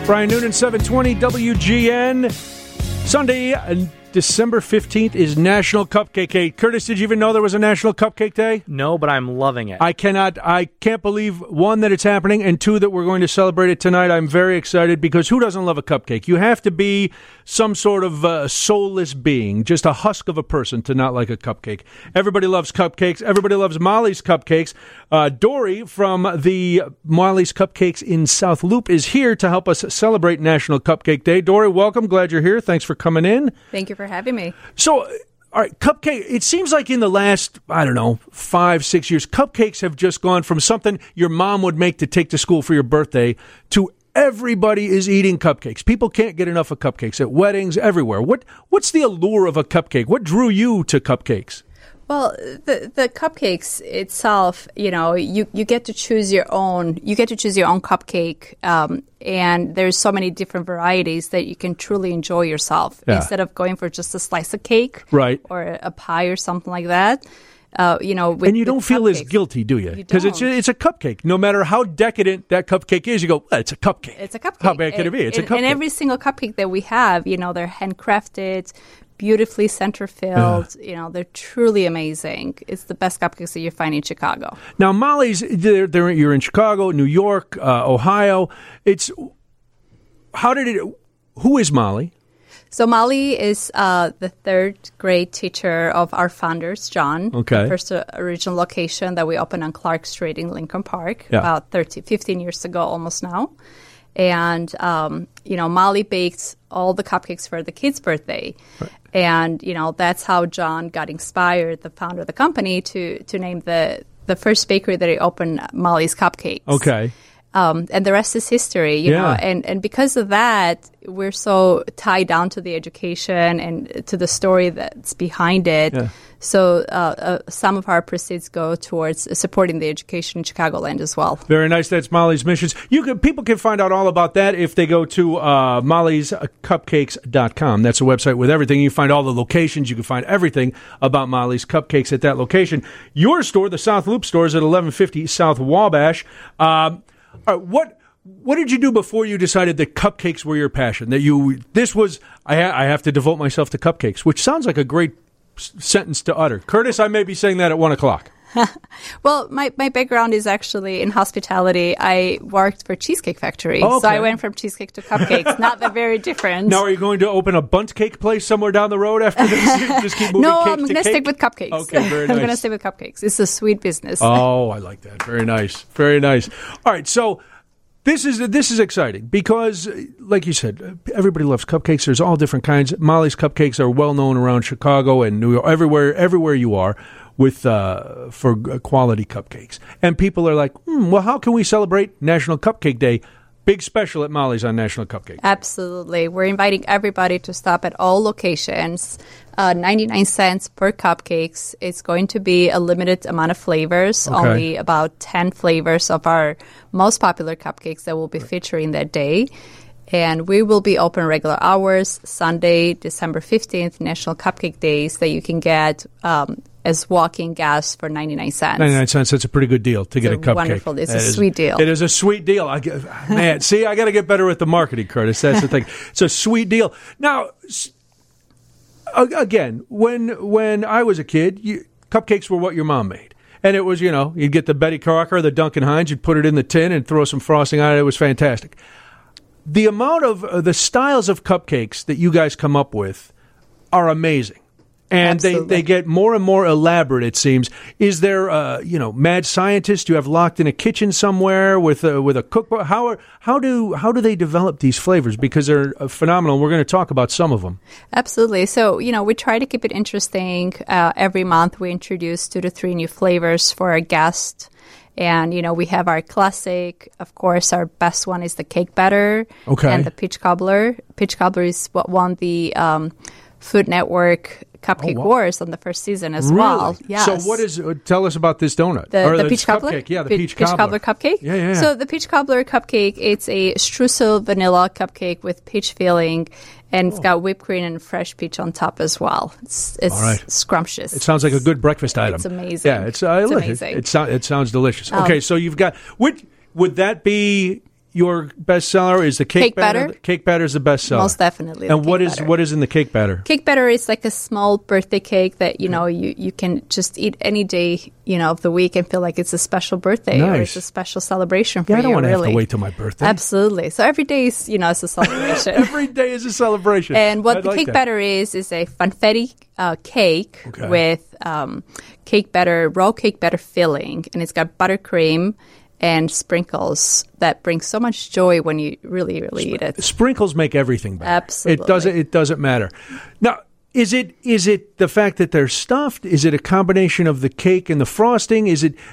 Brian Noonan, 720 WGN. Sunday, December 15th is National Cupcake Day. Curtis, did you even know there was a National Cupcake Day? No, but I'm loving it. I can't believe, one, that it's happening, and two, that we're going to celebrate it tonight. I'm very excited because who doesn't love a cupcake? You have to be some sort of soulless being, just a husk of a person to not like a cupcake. Everybody loves cupcakes. Everybody loves Molly's Cupcakes. Dory from the Molly's Cupcakes in South Loop is here to help us celebrate National Cupcake Day. Dory, welcome. Glad you're here. Thanks for coming in. Thank you for having me. So, all right, cupcake, it seems like in the last, 5-6 years, cupcakes have just gone from something your mom would make to take to school for your birthday to everybody is eating cupcakes. People can't get enough of cupcakes at weddings, everywhere. What's the allure of a cupcake? What drew you to cupcakes? Well, the cupcakes itself, you get to choose your own. You get to choose your own cupcake, and there's so many different varieties that you can truly enjoy yourself instead of going for just a slice of cake, right, or a pie or something like that. And you don't feel as guilty, do you? Because it's a cupcake. No matter how decadent that cupcake is, you go, well, it's a cupcake. It's a cupcake. How bad can it be? It's a cupcake. And every single cupcake that we have, they're handcrafted, beautifully center-filled. They're truly amazing. It's the best cupcakes that you find in Chicago. Now, Molly's, you're in Chicago, New York, Ohio. Who is Molly? So Molly is the third grade teacher of our founders, John. Okay. The first original location that we opened on Clark Street in Lincoln Park about 15 years ago, almost now. And, Molly baked all the cupcakes for the kids' birthday. Right. And, that's how John got inspired, the founder of the company, to name the first bakery that he opened Molly's Cupcakes. Okay. And the rest is history, you know. And because of that, we're so tied down to the education and to the story that's behind it. Yeah. So some of our proceeds go towards supporting the education in Chicagoland as well. Very nice. That's Molly's Missions. People can find out all about that if they go to mollyscupcakes.com. That's a website with everything. You find all the locations. You can find everything about Molly's Cupcakes at that location. Your store, the South Loop store, is at 1150 South Wabash. What did you do before you decided that cupcakes were your passion? I have to devote myself to cupcakes, which sounds like a great sentence to utter. Curtis, I may be saying that at 1 o'clock. Well, my background is actually in hospitality. I worked for Cheesecake Factory, okay. So I went from cheesecake to cupcakes. Not that very different. Now, are you going to open a bundt cake place somewhere down the road after this? Just keep moving No, cake I'm going to stick with cupcakes. Okay, very nice. I'm going to stick with cupcakes. It's a sweet business. Oh, I like that. Very nice. Very nice. All right, so this is exciting because, like you said, everybody loves cupcakes. There's all different kinds. Molly's Cupcakes are well known around Chicago and New York, everywhere you are, with for quality cupcakes. And people are like, well, how can we celebrate National Cupcake Day? Big special at Molly's on National Cupcake Day. Absolutely. We're inviting everybody to stop at all locations. 99 cents per cupcakes. It's going to be a limited amount of flavors, okay. Only about 10 flavors of our most popular cupcakes that we'll be featuring that day. And we will be open regular hours, Sunday, December 15th, National Cupcake Days, that you can get as walk-in gas for 99 cents. 99 cents, that's a pretty good deal to get a cupcake. Wonderful. It's a sweet deal. It is a sweet deal. I got to get better with the marketing, Curtis. That's the thing. It's a sweet deal. Now, again, when I was a kid, cupcakes were what your mom made. And it was, you'd get the Betty Crocker or the Duncan Hines, you'd put it in the tin and throw some frosting on it. It was fantastic. The amount of the styles of cupcakes that you guys come up with are amazing. And they get more and more elaborate, it seems. Is there, mad scientists you have locked in a kitchen somewhere with a cookbook? How do they develop these flavors? Because they're phenomenal. We're going to talk about some of them. Absolutely. So, we try to keep it interesting. Every month we introduce 2 to 3 new flavors for our guests. And, we have our classic. Of course, our best one is the cake batter. Okay. And the peach cobbler. Peach cobbler is what won the Food Network Cupcake Wars on the first season as well. Yes. So tell us about this donut. The peach cobbler? Cupcake. Yeah, the peach cobbler cupcake? Yeah. So the peach cobbler cupcake, it's a streusel vanilla cupcake with peach filling, and it's got whipped cream and fresh peach on top as well. It's scrumptious. It sounds like a good breakfast item. It's amazing. Yeah, it's amazing. It sounds delicious. Okay, so you've got, would that be your bestseller is the cake batter. Cake batter is the bestseller. Most definitely. And what is in the cake batter? Cake batter is like a small birthday cake that you can just eat any day of the week and feel like it's a special birthday or it's a special celebration for you. I don't want to have to wait till my birthday. Absolutely. So every day is is a celebration. Every day is a celebration. And what the cake batter is a funfetti cake with raw cake batter filling, and it's got buttercream and sprinkles that bring so much joy when you really, really eat it. Sprinkles make everything better. Absolutely. It doesn't matter. Now, is it the fact that they're stuffed? Is it a combination of the cake and the frosting?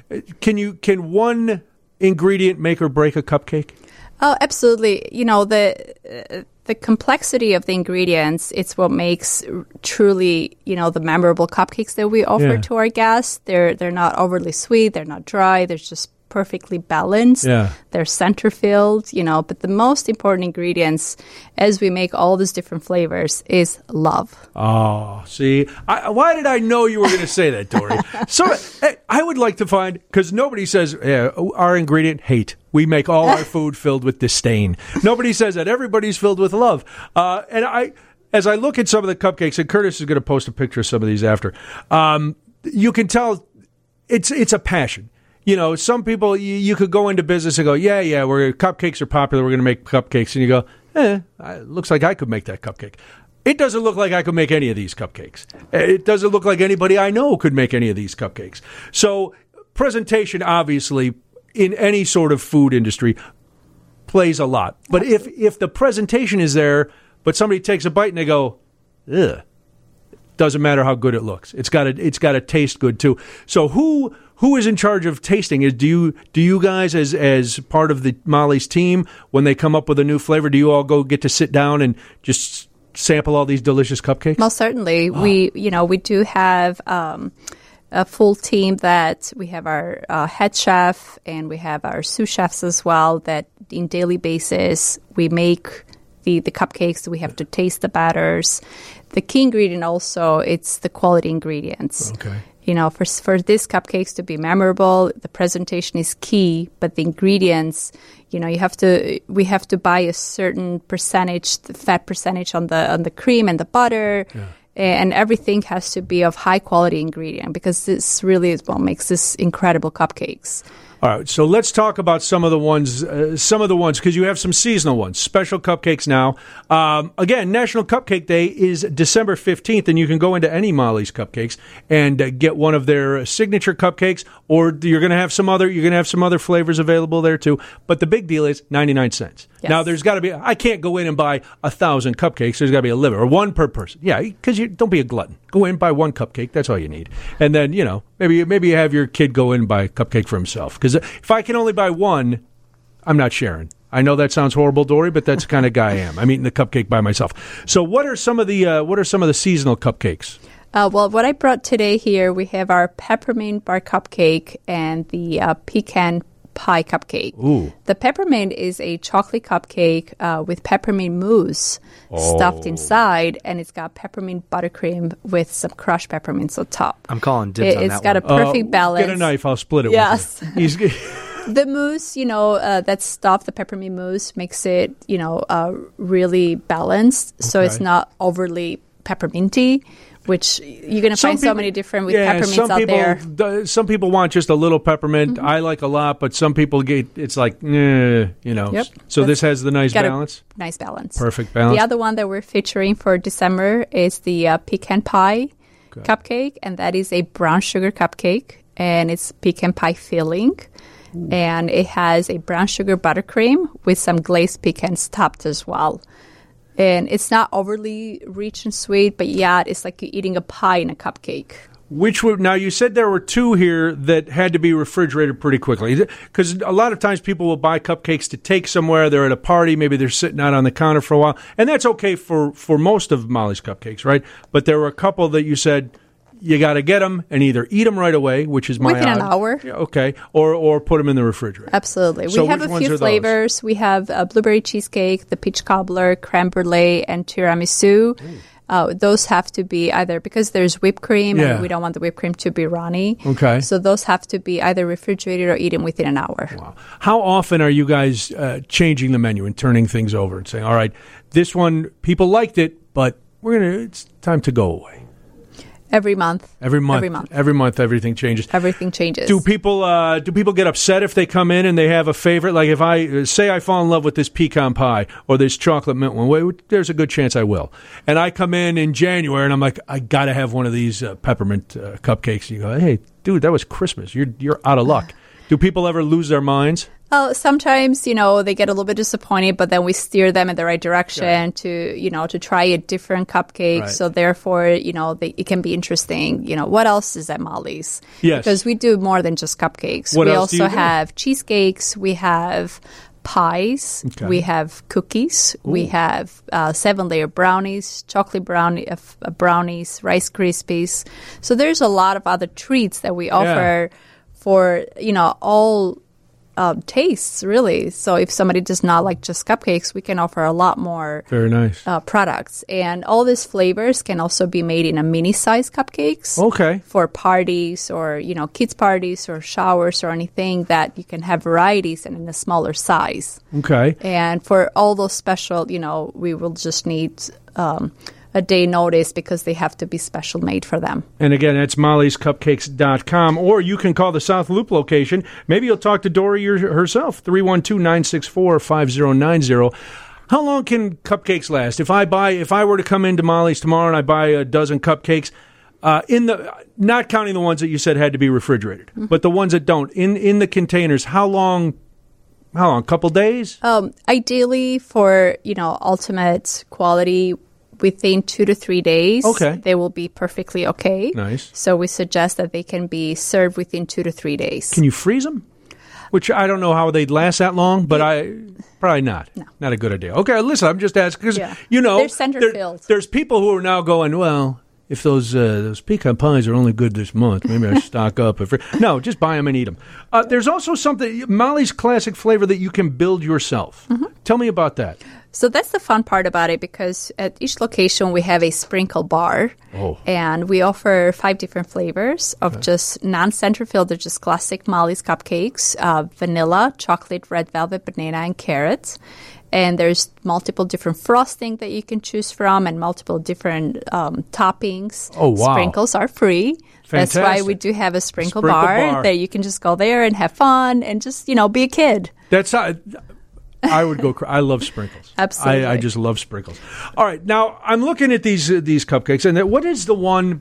Can one ingredient make or break a cupcake? Oh, absolutely. The complexity of the ingredients, it's what makes truly, the memorable cupcakes that we offer to our guests. They're not overly sweet, they're not dry, they're just perfectly balanced. Yeah. They're center filled, but the most important ingredients as we make all these different flavors is love. Oh, see, why did I know you were going to say that, Dory? So I would like to find, because nobody says our ingredient, hate. We make all our food filled with disdain. Nobody says that. Everybody's filled with love. As I look at some of the cupcakes, and Curtis is going to post a picture of some of these after, you can tell it's a passion. Some people, you could go into business and go, cupcakes are popular, we're going to make cupcakes. And you go, it looks like I could make that cupcake. It doesn't look like I could make any of these cupcakes. It doesn't look like anybody I know could make any of these cupcakes. So presentation, obviously, in any sort of food industry, plays a lot. But if the presentation is there, but somebody takes a bite and they go, ugh, doesn't matter how good it looks. It's got to taste good too. So who is in charge of tasting? Do you guys as part of the Molly's team, when they come up with a new flavor, do you all get to sit down and just sample all these delicious cupcakes? Most certainly. Oh. We do have a full team that we have our head chef and we have our sous chefs as well, that in daily basis we make the cupcakes. We have to taste the batters. The key ingredient also, it's the quality ingredients. Okay. For these cupcakes to be memorable, the presentation is key, but the ingredients, we have to buy a certain percentage, the fat percentage on the cream and the butter, and everything has to be of high quality ingredient, because this really is what makes this incredible cupcakes. All right, so let's talk about some of the ones, because you have some seasonal ones, special cupcakes now. Again, National Cupcake Day is December 15th, and you can go into any Molly's Cupcakes and get one of their signature cupcakes, or you're going to have some other flavors available there too. But the big deal is 99 cents. Yes. Now, there's got to be, I can't go in and buy 1,000 cupcakes. There's got to be a limit, or one per person. Yeah, because you don't be a glutton. Go in, buy one cupcake. That's all you need. And then, maybe you have your kid go in and buy a cupcake for himself. Because if I can only buy one, I'm not sharing. I know that sounds horrible, Dory, but that's the kind of guy I am. I'm eating the cupcake by myself. So what are some of the seasonal cupcakes? Well, what I brought today here, we have our peppermint bar cupcake and the pecan pie cupcake. Ooh. The peppermint is a chocolate cupcake with peppermint mousse stuffed inside, and it's got peppermint buttercream with some crushed peppermints on top. I'm calling dibs on that one. It's got a perfect balance. Get a knife, I'll split it yes. with you. The mousse, that stuff, the peppermint mousse, makes it, really balanced. Okay. So it's not overly pepperminty, which you're going to find so many different peppermints out there. Some people want just a little peppermint. Mm-hmm. I like a lot, but some people it's like, Yep. So this has the nice balance? Nice balance. Perfect balance. The other one that we're featuring for December is the pecan pie cupcake, and that is a brown sugar cupcake, and it's pecan pie filling. Ooh. And it has a brown sugar buttercream with some glazed pecans topped as well. And it's not overly rich and sweet, but it's like you're eating a pie in a cupcake. Now you said there were two here that had to be refrigerated pretty quickly, because a lot of times people will buy cupcakes to take somewhere. They're at a party, maybe they're sitting out on the counter for a while, and that's okay for most of Molly's Cupcakes, right? But there were a couple that you said you got to get them and either eat them right away, which is within an hour. Yeah, okay, or put them in the refrigerator. Absolutely. So we have a few flavors. We have a blueberry cheesecake, the peach cobbler, creme brulee, and tiramisu. Those have to be either, because there's whipped cream and we don't want the whipped cream to be runny. Okay. So those have to be either refrigerated or eaten within an hour. Wow. How often are you guys changing the menu and turning things over and saying, all right, this one, people liked it, but it's time to go away? Every month. Every month, everything changes. Everything changes. Do people get upset if they come in and they have a favorite? Like if I say I fall in love with this pecan pie or this chocolate mint one, well, there's a good chance I will. And I come in January and I'm like, I got to have one of these peppermint cupcakes. And you go, hey, dude, that was Christmas. You're out of luck. Do people ever lose their minds? Sometimes, they get a little bit disappointed, but then we steer them in the right direction to try a different cupcake. Right. So therefore, it can be interesting. What else is at Molly's? Yes. Because we do more than just cupcakes. What we else do also you do? have cheesecakes. We have pies. Okay. We have cookies. Ooh. We have 7-layer brownies, chocolate brownies, Rice Krispies. So there's a lot of other treats that we offer for, all tastes, really. So if somebody does not like just cupcakes, we can offer a lot more very nice products. And all these flavors can also be made in a mini-size cupcakes. Okay. For parties or, kids' parties or showers or anything that you can have varieties and in a smaller size. Okay. And for all those special, we will just need a day notice because they have to be special made for them. And again, that's mollyscupcakes.com, or you can call the South Loop location. Maybe you'll talk to Dory herself, 312-964-5090. How long can cupcakes last? If I were to come into Molly's tomorrow and I buy a dozen cupcakes, not counting the ones that you said had to be refrigerated, but the ones that don't, in the containers, how long? A couple days? Ideally for, ultimate quality, within 2 to 3 days, they will be perfectly okay. Nice. So we suggest that they can be served within 2 to 3 days. Can you freeze them? Which I don't know how they'd last that long, but probably not. No. Not a good idea. Okay, listen, I'm just asking because they're center-filled. There's people who are now going, well, if those pecan pies are only good this month, maybe I should stock up. No, just buy them and eat them. There's also something, Molly's classic flavor that you can build yourself. Mm-hmm. Tell me about that. So that's the fun part about it, because at each location we have a sprinkle bar, and we offer 5 different flavors of just non-center filled. They're just classic Molly's cupcakes, vanilla, chocolate, red velvet, banana, and carrots. And there's multiple different frosting that you can choose from and multiple different toppings. Oh, wow. Sprinkles are free. Fantastic. That's why we do have a sprinkle bar that you can just go there and have fun and just, be a kid. That's how... I would go. I love sprinkles. Absolutely, I just love sprinkles. All right, now I'm looking at these cupcakes, and what is the one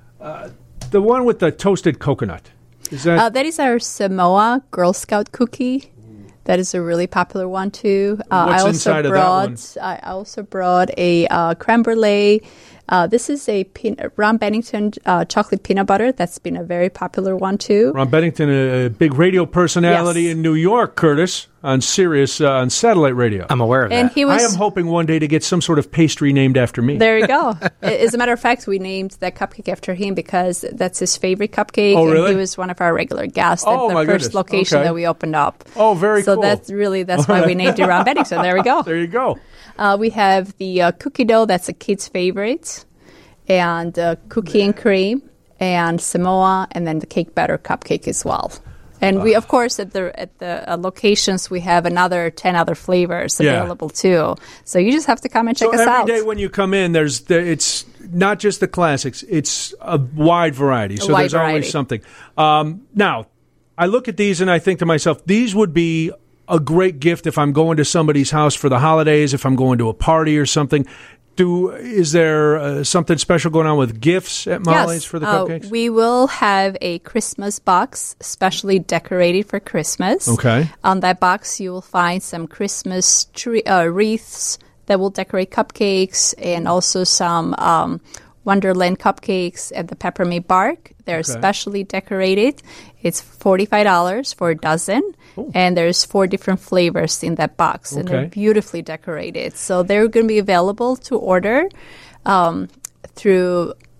with the toasted coconut? Is that that is our Samoa Girl Scout cookie? That is a really popular one too. What's inside of that one? I also brought a creme brulee. This is a Ron Bennington chocolate peanut butter. That's been a very popular one, too. Ron Bennington, a big radio personality in New York, Curtis, on Sirius, on satellite radio. I'm aware of that. I am hoping one day to get some sort of pastry named after me. There you go. As a matter of fact, we named that cupcake after him because that's his favorite cupcake. Oh, really? And he was one of our regular guests at the first location that we opened up. Oh, very cool. So that's why we named it Ron Bennington. There we go. There you go. We have the cookie dough. That's a kid's favorite. And cookie and cream, and Samoa, and then the cake batter cupcake as well. And we, of course, at the locations, we have another 10 other flavors available too. So you just have to come and check us out. So every day when you come in, it's not just the classics; it's a wide variety. So there's always something. Now, I look at these and I think to myself, these would be a great gift if I'm going to somebody's house for the holidays, if I'm going to a party or something. Is there something special going on with gifts at Molly's for the cupcakes? We will have a Christmas box specially decorated for Christmas. Okay. On that box, you will find some Christmas wreaths that will decorate cupcakes, and also some Wonderland cupcakes at the peppermint bark. They're specially decorated. It's $45 for a dozen. Ooh. And there's 4 different flavors in that box, and they're beautifully decorated. So they're going to be available to order through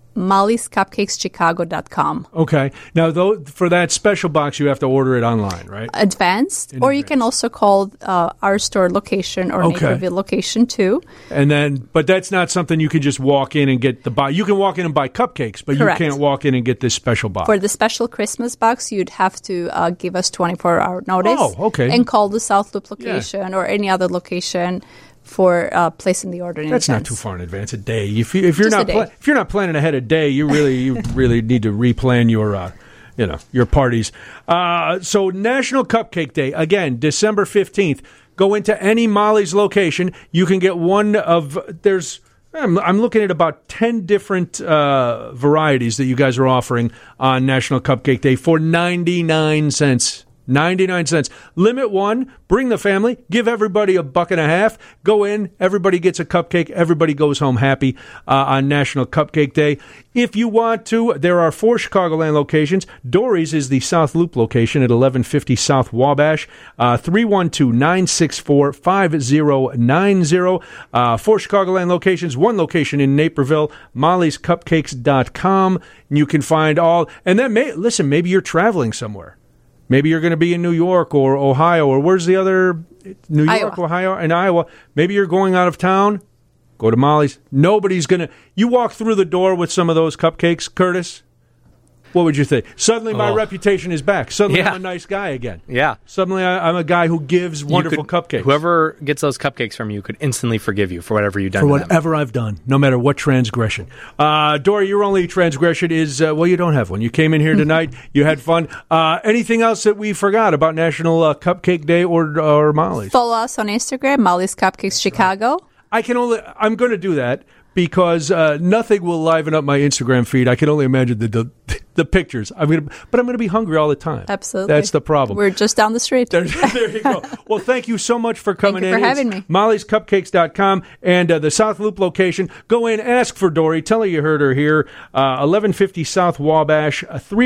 Molly'sCupcakesChicago.com. Okay. Now, though, for that special box, you have to order it online, right? Advanced, or you can also call our store location or Naperville location too. And then, but that's not something you can just walk in and get the box. You can walk in and buy cupcakes, but Correct. you can't walk in and get this special box. For the special Christmas box, you'd have to give us 24-hour notice. Oh, okay. And call the South Loop location or any other location for placing the order in advance. That's not too far in advance. A day. If you're not planning ahead a day, you really need to replan your parties. So National Cupcake Day again, December 15th. Go into any Molly's location. You can get one of I'm looking at about 10 different varieties that you guys are offering on National Cupcake Day for 99 cents. 99 cents. Limit one. Bring the family. Give everybody $1.50. Go in. Everybody gets a cupcake. Everybody goes home happy on National Cupcake Day. If you want to, there are 4 Chicagoland locations. Dory's is the South Loop location at 1150 South Wabash. 312-964-5090. 4 Chicagoland locations. 1 location in Naperville. Molly'sCupcakes.com. You can find all. And then, maybe you're traveling somewhere. Maybe you're going to be in New York or Ohio, or where's the other? New York, Iowa. Ohio, and Iowa. Maybe you're going out of town. Go to Molly's. Nobody's going to. You walk through the door with some of those cupcakes, Curtis. What would you think? Suddenly my reputation is back. Suddenly I'm a nice guy again. Yeah. Suddenly I'm a guy who gives wonderful cupcakes. Whoever gets those cupcakes from you could instantly forgive you for whatever you've done for to whatever I've done, no matter what transgression. Dory, your only transgression is, you don't have one. You came in here tonight. You had fun. Anything else that we forgot about National Cupcake Day or Molly's? Follow us on Instagram, Molly's Cupcakes Chicago. I'm going to do that because nothing will liven up my Instagram feed. I can only imagine the pictures. But I'm going to be hungry all the time. Absolutely. That's the problem. We're just down the street. There you go. Well, thank you so much for coming in. Thank you for having me. Molly'sCupcakes.com and the South Loop location. Go in, ask for Dory. Tell her you heard her here. 1150 South Wabash,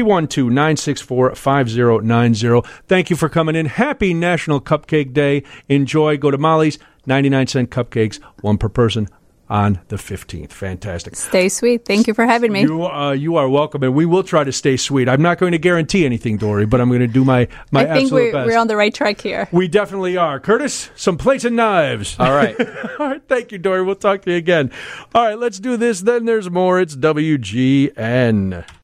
312-964-5090. Thank you for coming in. Happy National Cupcake Day. Enjoy. Go to Molly's. 99-cent cupcakes, 1 per person. On the 15th. Fantastic. Stay sweet. Thank you for having me. You are welcome, and we will try to stay sweet. I'm not going to guarantee anything, Dory, but I'm going to do my absolute best. I think we're on the right track here. We definitely are. Curtis, some plates and knives. All right. All right. Thank you, Dory. We'll talk to you again. All right, let's do this. Then there's more. It's WGN.